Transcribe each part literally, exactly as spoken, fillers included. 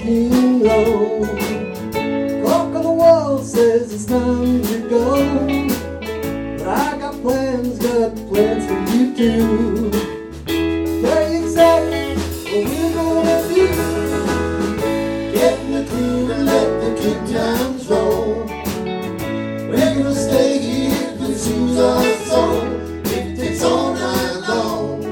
sinking low. Clock on the wall says it's time to go, but I got plans, got plans for you too. Tell you exactly what we're gonna do. Get in the groove and let the good times roll. We're gonna stay here to soothe our soul. It takes all night long.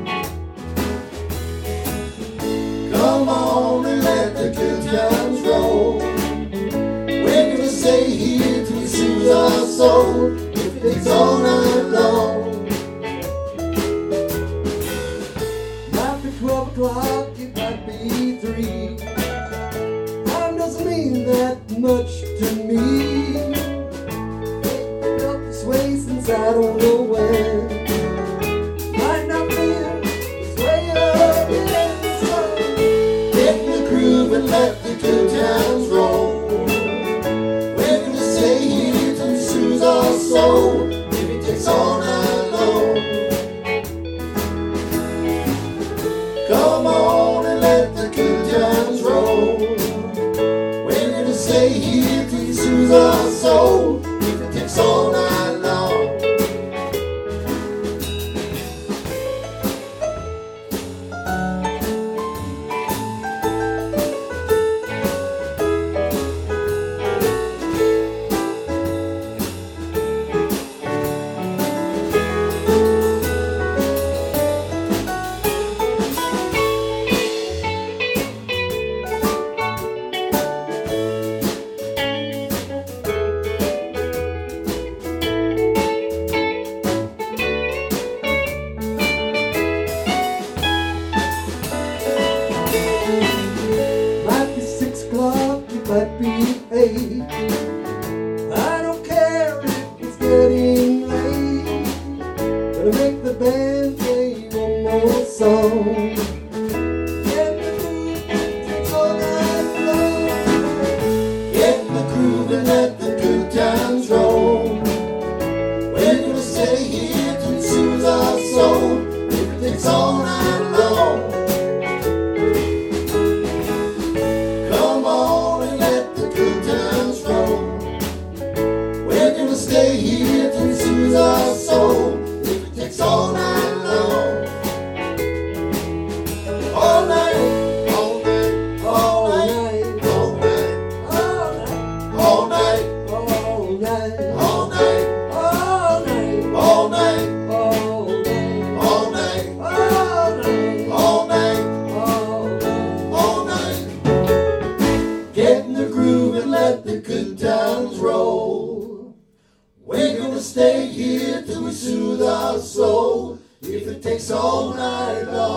Come on and let the good times roll. We're gonna stay here till we soothe our soul. If it's all night long. Might be twelve o'clock, it might be three. Time doesn't mean that much to me. Picked up this way since I don't know when. Might not feel this way again. Get in the groove and let the good times roll. We're gonna stay here till we soothe our soul. If it takes all night long. Come on and let the good times roll. We're gonna stay here till we soothe our soul. If it takes all night long. Might be six o'clock, it might be eight. I don't care if it's getting late. Gonna make the band play one more song. Get in the groove, it's all night long. Get in the groove and let the good times roll. We're gonna stay here till we soothe our soul. If it takes all night long. Come on and let the good times roll. We're gonna stay here till we soothe our soul. If it takes all night long. All night, all night, all night, all night, all night, all night, all night, all night, all night, all night, all night, all night, all night, all night, all night. Get in the groove and let the good times roll. We're gonna stay here till we soothe our soul. If it takes all night long.